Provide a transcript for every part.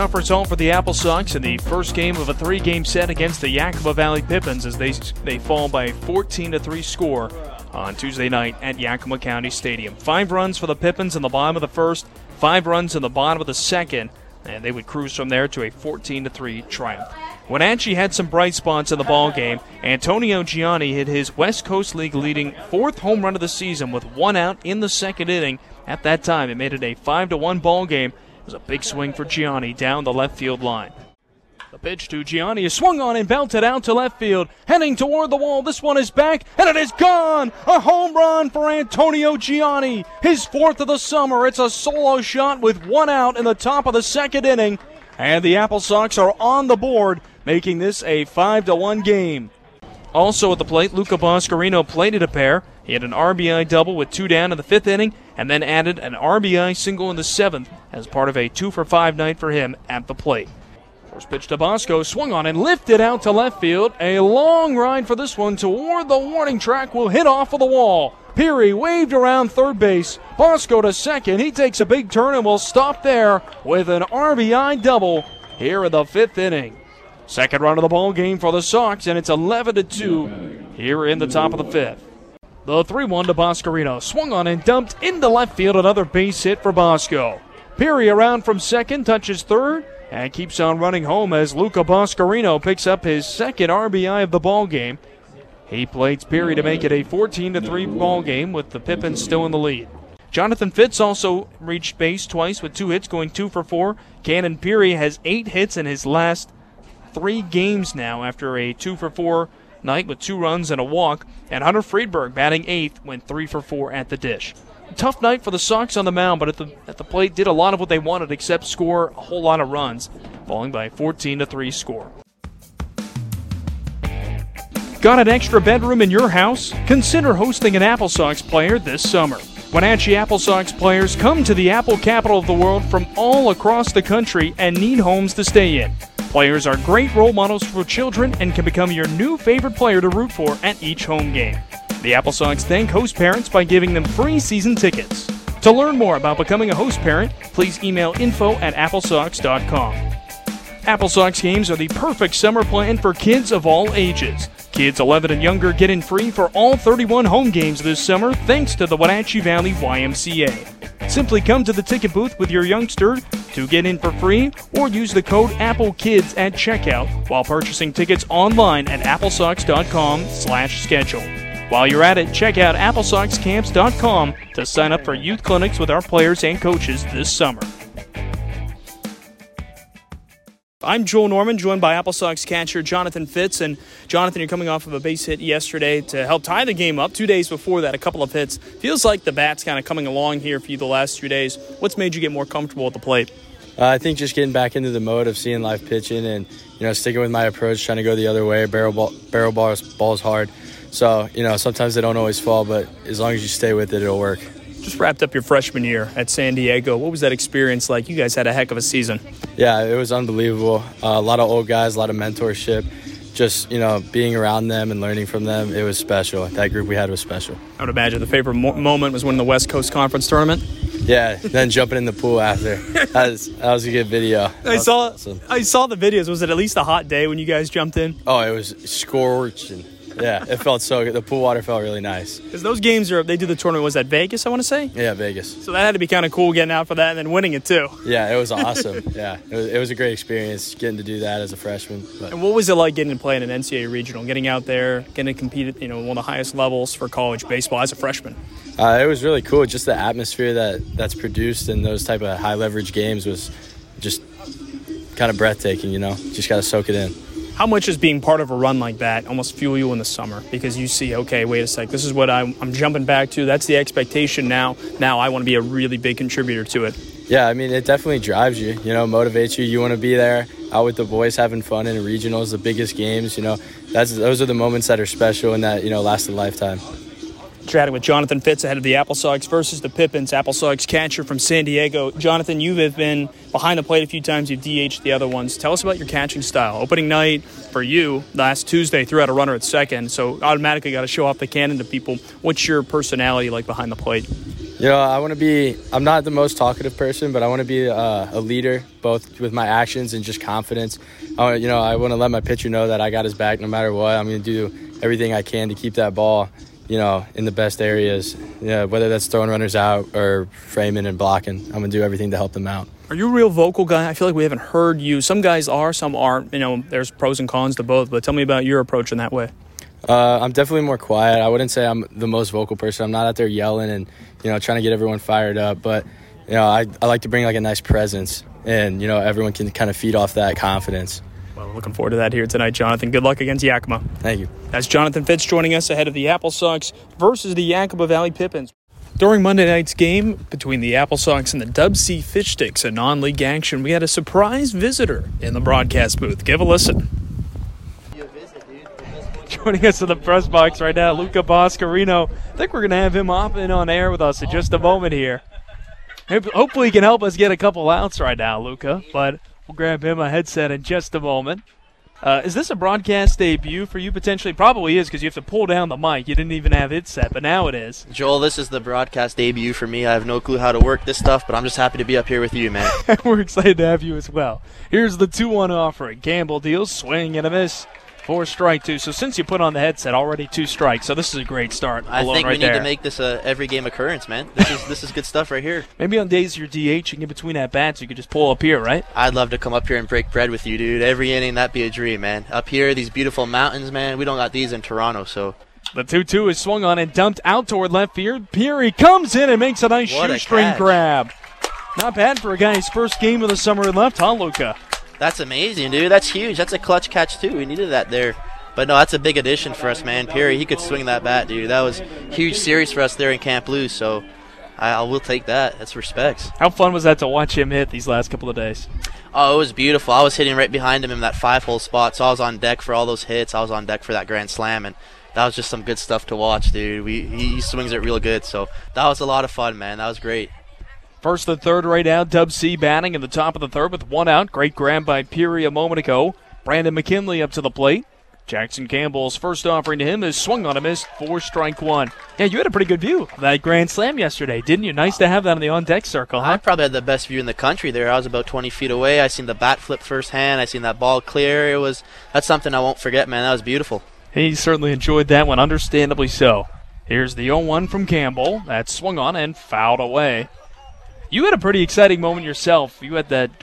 tough result for the Apple Sox in the first game of a three-game set against the Yakima Valley Pippins as they fall by a 14-3 score on Tuesday night at Yakima County Stadium. 5 runs for the Pippins in the bottom of the first, 5 runs in the bottom of the second, and they would cruise from there to a 14-3 triumph. Wenatchee had some bright spots in the ballgame. Antonio Gianni hit his West Coast League leading 4th home run of the season with 1 out in the second inning. At that time, it made it a 5-1 ball game. It was a big swing for Gianni down the left field line. The pitch to Gianni is swung on and belted out to left field. Heading toward the wall. This one is back, and it is gone! A home run for Antonio Gianni. His 4th of the summer. It's a solo shot with 1 out in the top of the second inning. And the Apple Sox are on the board, making this a 5-1 game. Also at the plate, Luca Boscarino plated a pair. He had an RBI double with 2 down in the 5th inning, and then added an RBI single in the 7th as part of a 2-for-5 night for him at the plate. First pitch to Bosco, swung on and lifted out to left field. A long ride for this one toward the warning track, will hit off of the wall. Peary waved around third base. Bosco to second. He takes a big turn and will stop there with an RBI double here in the 5th inning. Second run of the ball game for the Sox, and it's 11-2 here in the top of the 5th. The 3-1 to Boscarino, swung on and dumped into left field. Another base hit for Bosco. Peary around from second, touches third, and keeps on running home as Luca Boscarino picks up his second RBI of the ball game. He plates Peary to make it a 14-3 ball game with the Pippins still in the lead. Jonathan Fitz also reached base twice with 2 hits, going 2 for 4. Cannon Peary has 8 hits in his last 3 games now after a 2 for 4 night with 2 runs and a walk. And Hunter Friedberg batting 8th, went 3 for 4 at the dish. Tough night for the Sox on the mound, but at the plate did a lot of what they wanted except score a whole lot of runs, falling by a 14-3 score. Got an extra bedroom in your house? Consider hosting an Apple Sox player this summer. Wenatchee Apple Sox players come to the Apple capital of the world from all across the country and need homes to stay in. Players are great role models for children and can become your new favorite player to root for at each home game. The Apple Sox thank host parents by giving them free season tickets. To learn more about becoming a host parent, please email info@applesox.com. Apple Sox games are the perfect summer plan for kids of all ages. Kids 11 and younger get in free for all 31 home games this summer thanks to the Wenatchee Valley YMCA. Simply come to the ticket booth with your youngster to get in for free or use the code AppleKids at checkout while purchasing tickets online at applesox.com/schedule. While you're at it, check out applesoxcamps.com to sign up for youth clinics with our players and coaches this summer. I'm Joel Norman, joined by Apple Sox catcher Jonathan Fitz. And Jonathan, you're coming off of a base hit yesterday to help tie the game up. 2 days before that, a couple of hits. Feels like the bat's kind of coming along here for you the last 3 days. What's made you get more comfortable at the plate? I think just getting back into the mode of seeing live pitching and, sticking with my approach, trying to go the other way. Barrel balls hard. So, sometimes they don't always fall, but as long as you stay with it, it'll work. Just wrapped up your freshman year at San Diego. What was that experience like? You guys had a heck of a season. Yeah, it was unbelievable. A lot of old guys, a lot of mentorship. Just, being around them and learning from them, it was special. That group we had was special. I would imagine the favorite moment was winning the West Coast Conference Tournament. Yeah, then jumping in the pool after. That was a good video. I saw the videos. Was it at least a hot day when you guys jumped in? Oh, it was scorching. Yeah, it felt so good. The pool water felt really nice. Because those games they do the tournament, was that Vegas, I want to say? Yeah, Vegas. So that had to be kind of cool getting out for that and then winning it too. Yeah, it was awesome. Yeah, it was a great experience getting to do that as a freshman. But. And what was it like getting to play in an NCAA regional, getting out there, getting to compete at one of the highest levels for college baseball as a freshman? It was really cool. Just the atmosphere that's produced in those type of high leverage games was just kind of breathtaking. Just got to soak it in. How much does being part of a run like that almost fuel you in the summer? Because you see, okay, wait a sec, this is what I'm jumping back to. That's the expectation now. Now I want to be a really big contributor to it. Yeah, I mean, it definitely drives you, motivates you. You want to be there out with the boys having fun in regionals, the biggest games, those are the moments that are special and that, last a lifetime. Chatting with Jonathan Fitz ahead of the Apple Sox versus the Pippins. Apple Sox catcher from San Diego. Jonathan, you have been behind the plate a few times. You've DH'd the other ones. Tell us about your catching style. Opening night for you last Tuesday, threw out a runner at second, so automatically got to show off the cannon to people. What's your personality like behind the plate? I want to be – I'm not the most talkative person, but I want to be a leader, both with my actions and just confidence. I want to let my pitcher know that I got his back no matter what. I'm going to do everything I can to keep that ball, in the best areas, whether that's throwing runners out or framing and blocking. I'm going to do everything to help them out. Are you a real vocal guy? I feel like we haven't heard you. Some guys are, some aren't. There's pros and cons to both, but tell me about your approach in that way. I'm definitely more quiet. I wouldn't say I'm the most vocal person. I'm not out there yelling and, trying to get everyone fired up. But, I like to bring like a nice presence and, everyone can kind of feed off that confidence. Well, looking forward to that here tonight, Jonathan. Good luck against Yakima. Thank you. That's Jonathan Fitz joining us ahead of the Apple Sox versus the Yakima Valley Pippins. During Monday night's game between the Apple Sox and the Dub C Fish Sticks, a non-league action, we had a surprise visitor in the broadcast booth. Give a listen. Joining us in the press box right now, Luca Boscarino. I think we're going to have him hopping on air with us in just a moment here. Hopefully he can help us get a couple outs right now, Luca, but we'll grab him a headset in just a moment. Is this a broadcast debut for you potentially? Probably is, because you have to pull down the mic. You didn't even have it set, but now it is. Joel, this is the broadcast debut for me. I have no clue how to work this stuff, but I'm just happy to be up here with you, man. We're excited to have you as well. Here's the 2-1 offering. Campbell deals, swing and a miss. 4 strike 2. So since you put on the headset, already 2 strikes. So this is a great start. I think we need to make this a every game occurrence, man. This is good stuff right here. Maybe on days you're DHing in between at bats, you could just pull up here, right? I'd love to come up here and break bread with you, dude. Every inning, that'd be a dream, man. Up here, these beautiful mountains, man. We don't got these in Toronto, so. The 2-2 is swung on and dumped out toward left field. Peary comes in and makes a nice shoestring grab. Not bad for a guy his first game of the summer in left, huh, Luca? That's amazing, dude. That's huge. That's a clutch catch, too. We needed that there. But, no, that's a big addition for us, man. Peary, he could swing that bat, dude. That was a huge series for us there in Camp Lou, so I will take that. That's respects. How fun was that to watch him hit these last couple of days? Oh, it was beautiful. I was hitting right behind him in that 5-hole spot, so I was on deck for all those hits. I was on deck for that grand slam, and that was just some good stuff to watch, dude. He swings it real good, so that was a lot of fun, man. That was great. First and third right out, Dub C batting in the top of the third with 1 out. Great grab by Peary a moment ago. Brandon McKinley up to the plate. Jackson Campbell's first offering to him is swung on a miss, 4 strike 1. Yeah, you had a pretty good view of that grand slam yesterday, didn't you? Nice to have that in the on-deck circle, huh? I probably had the best view in the country there. I was about 20 feet away. I seen the bat flip firsthand. I seen that ball clear. That's something I won't forget, man. That was beautiful. He certainly enjoyed that one, understandably so. Here's the 0-1 from Campbell. That's swung on and fouled away. You had a pretty exciting moment yourself. You had the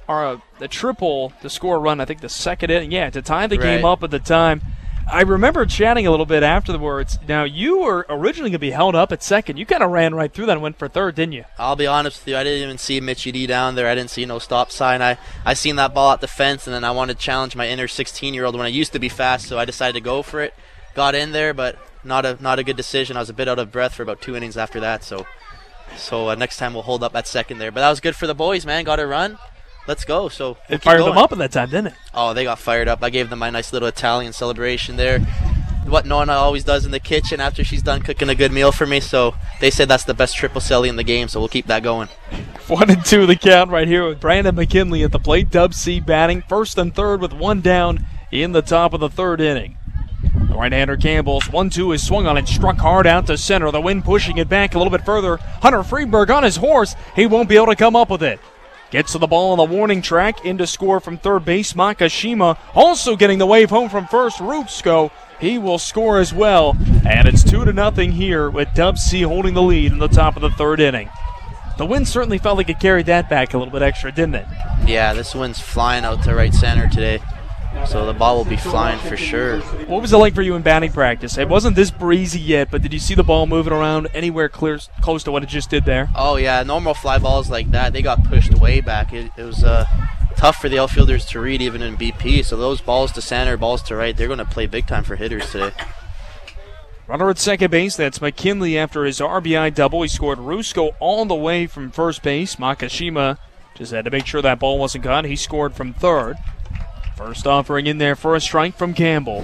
triple to score a run, I think the second inning. Yeah, to tie the game up at the time. I remember chatting a little bit afterwards. Now, you were originally going to be held up at second. You kind of ran right through that and went for third, didn't you? I'll be honest with you. I didn't even see Mitchie D down there. I didn't see no stop sign. I seen that ball at the fence, and then I wanted to challenge my inner 16-year-old when I used to be fast, so I decided to go for it. Got in there, but not a good decision. I was a bit out of breath for about 2 innings after that, so next time we'll hold up at second there. But that was good for the boys, man. Got a run. Let's go. So it fired them up at that time, didn't it? Oh, they got fired up. I gave them my nice little Italian celebration there. What Nona always does in the kitchen after she's done cooking a good meal for me. So they said that's the best triple celly in the game, so we'll keep that going. 1-2 the count right here with Brandon McKinley at the plate. Dub C batting first and third with 1 down in the top of the third inning. The right-hander Campbell's 1-2 is swung on and struck hard out to center. The wind pushing it back a little bit further. Hunter Freeberg on his horse. He won't be able to come up with it. Gets to the ball on the warning track. In to score from third base, Makashima. Also getting the wave home from first, Rutsko. He will score as well. And it's 2-0 here with Dub C holding the lead in the top of the third inning. The wind certainly felt like it carried that back a little bit extra, didn't it? Yeah, this wind's flying out to right center today. So the ball will be flying for sure. What was it like for you in batting practice? It wasn't this breezy yet, but did you see the ball moving around anywhere close to what it just did there? Oh, yeah. Normal fly balls like that, they got pushed way back. It was tough for the outfielders to read even in BP. So those balls to center, balls to right, they're going to play big time for hitters today. Runner at second base, that's McKinley after his RBI double. He scored Rutsko all the way from first base. Makashima just had to make sure that ball wasn't gone. He scored from third. First offering in there for a strike from Campbell.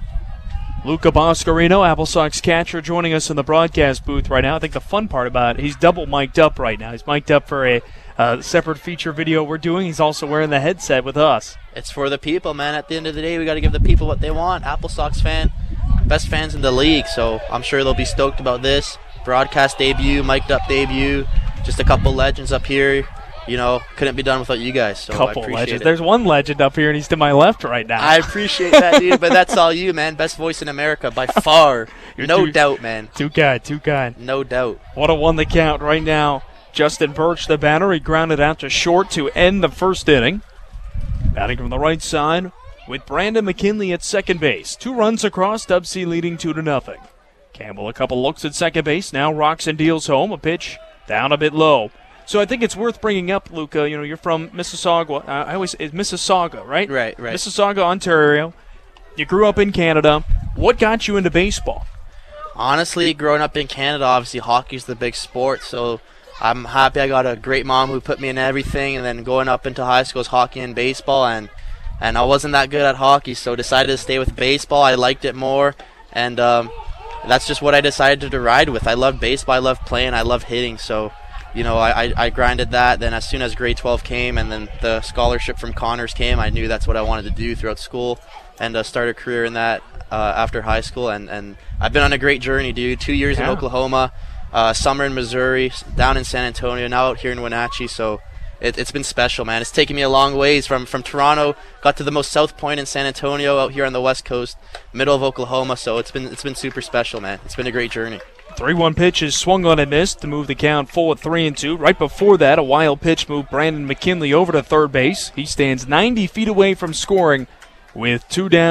Luca Boscarino, Apple Sox catcher, joining us in the broadcast booth right now. I think the fun part about it, he's double mic'd up right now. He's mic'd up for a separate feature video we're doing. He's also wearing the headset with us. It's for the people, man. At the end of the day, we got to give the people what they want. Apple Sox fan, best fans in the league, so I'm sure they'll be stoked about this. broadcast debut, mic'd up debut, just a couple legends up here. Couldn't be done without you guys. So Couple I appreciate legends. it. There's one legend up here, and he's to my left right now. I appreciate that, dude, but that's all you, man. Best voice in America by far. No doubt, man. Too kind. No doubt. What a one the count right now. Justin Birch, the batter. He grounded out to short to end the first inning. Batting from the right side with Brandon McKinley at second base. 2 runs across, Dub C leading 2-0. Campbell a couple looks at second base. Now rocks and deals home. A pitch down a bit low. So I think it's worth bringing up, Luca. You're from Mississauga. It's Mississauga, right? Right. Mississauga, Ontario. You grew up in Canada. What got you into baseball? Honestly, growing up in Canada, obviously hockey's the big sport, so I'm happy I got a great mom who put me in everything, and then going up into high school is hockey and baseball, and I wasn't that good at hockey, so decided to stay with baseball. I liked it more, and that's just what I decided to ride with. I love baseball, I love playing, I love hitting, so I grinded that. Then as soon as grade 12 came and then the scholarship from Connors came, I knew that's what I wanted to do throughout school and start a career in that after high school. And I've been on a great journey, dude. 2 years in Oklahoma, summer in Missouri, down in San Antonio, now out here in Wenatchee. So it's been special, man. It's taken me a long ways from Toronto, got to the most south point in San Antonio, out here on the west coast, middle of Oklahoma. So it's been super special, man. It's been a great journey. 3-1 pitch is swung on and missed to move the count full at 3-2. Right before that, a wild pitch moved Brandon McKinley over to third base. He stands 90 feet away from scoring with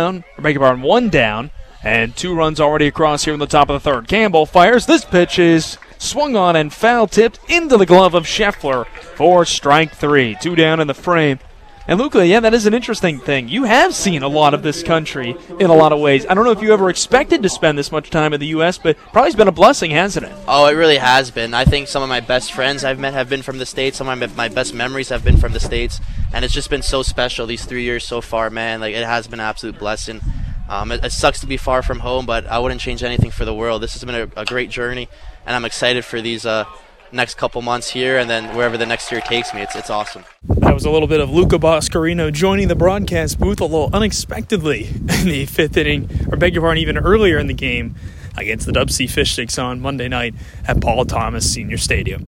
1 down, and 2 runs already across here in the top of the third. Campbell fires. This pitch is swung on and foul-tipped into the glove of Scheffler for strike 3. 2 down in the frame. And Luca, that is an interesting thing. You have seen a lot of this country in a lot of ways. I don't know if you ever expected to spend this much time in the U.S., but probably has been a blessing, hasn't it? Oh, it really has been. I think some of my best friends I've met have been from the States. Some of my best memories have been from the States. And it's just been so special these 3 years so far, man. Like, it has been an absolute blessing. It sucks to be far from home, but I wouldn't change anything for the world. This has been a great journey, and I'm excited for these next couple months here and then wherever the next year takes me. It's awesome. That was a little bit of Luca Boscarino joining the broadcast booth a little unexpectedly in the 5th inning, or beg your pardon, even earlier in the game against the Dub C Fish Sticks on Monday night at Paul Thomas Senior Stadium.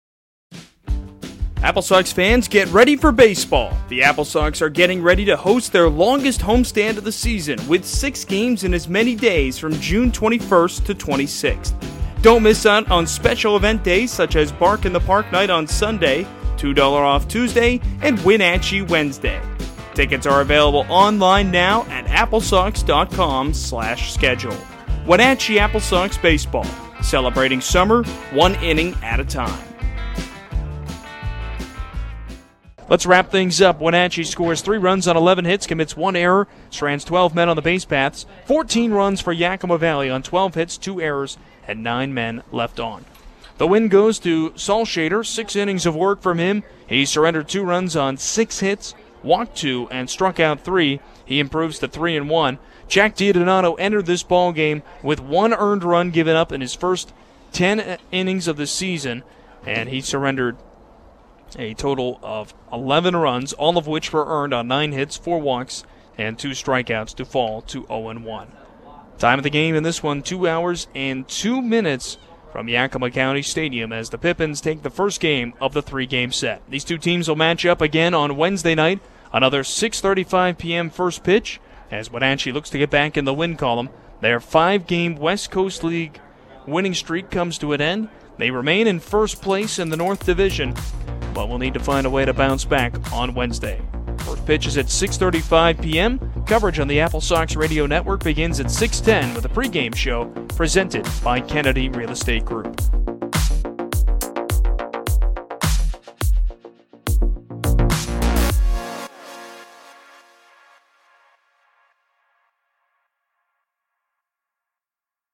Apple Sox fans, get ready for baseball. The Apple Sox are getting ready to host their longest homestand of the season with 6 games in as many days from June 21st to 26th. Don't miss out on special event days such as Bark in the Park Night on Sunday, $2 off Tuesday, and Wenatchee Wednesday. Tickets are available online now at applesox.com/schedule. Wenatchee Apple Sox Baseball, celebrating summer 1 inning at a time. Let's wrap things up. Wenatchee scores 3 runs on 11 hits, commits 1 error, strands 12 men on the base paths, 14 runs for Yakima Valley on 12 hits, 2 errors, and 9 men left on. The win goes to Saul Shader, 6 innings of work from him. He surrendered 2 runs on 6 hits, walked 2, and struck out 3. He improves to 3-1. Jack Diodonato entered this ball game with 1 earned run given up in his first 10 innings of the season, and he surrendered a total of 11 runs, all of which were earned on 9 hits, 4 walks, and 2 strikeouts to fall to 0-1. Time of the game in this one, 2 hours and 2 minutes from Yakima County Stadium as the Pippins take the first game of the 3-game set. These 2 teams will match up again on Wednesday night, another 6:35 p.m. first pitch, as Wenatchee looks to get back in the win column. Their 5-game West Coast League winning streak comes to an end. They remain in first place in the North Division, but will need to find a way to bounce back on Wednesday. First pitch is at 6:35 p.m. Coverage on the Apple Sox Radio Network begins at 6:10 with a pregame show presented by Kennedy Real Estate Group.